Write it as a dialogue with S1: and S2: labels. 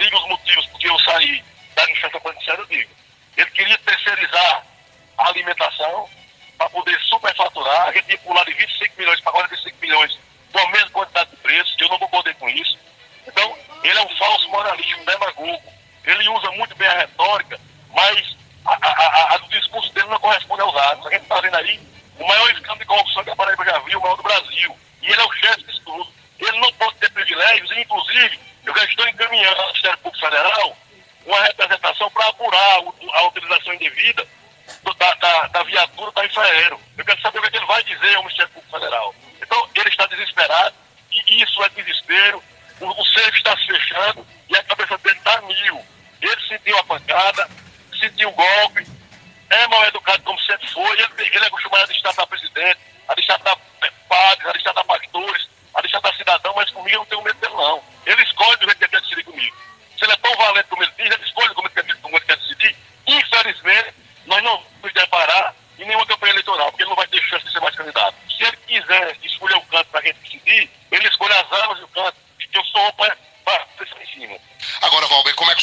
S1: digo os motivos porque eu saí da licença policial, eu digo. Ele queria terceirizar a alimentação para poder superfaturar, a gente ia pular de 25 milhões para 45 milhões com a mesma quantidade de preço, eu não concordei com isso. Então, ele é um falso moralista, um demagogo. Ele usa muito bem a retórica, mas o discurso dele não corresponde aos atos. A gente está vendo aí o maior escândalo de corrupção que a Paraíba já viu, o maior do Brasil. E ele é o chefe disso tudo. Ele não pode ter privilégios, e inclusive, eu já estou encaminhando ao Ministério Público Federal uma representação para apurar a utilização indevida da viatura da Infraero. Eu quero saber o que ele vai dizer ao Ministério Público Federal. Então, ele está desesperado, e isso é desespero. O cerco está se fechando e a cabeça dele está mil. Ele sentiu a pancada, sentiu o golpe, é mal educado como sempre foi. Ele é acostumado a destratar presidente, a destratar padres, a destratar pastores, a destratar cidadão, mas comigo eu não tenho medo dele, não. Ele escolhe do jeito que ele quer decidir comigo. Se ele é tão valente como ele diz, ele escolhe como ele quer decidir. Infelizmente, nós não nos deparar em nenhuma campanha eleitoral, porque ele não vai ter chance de ser mais candidato. Se ele quiser escolher o canto para a gente decidir, ele escolhe as armas e o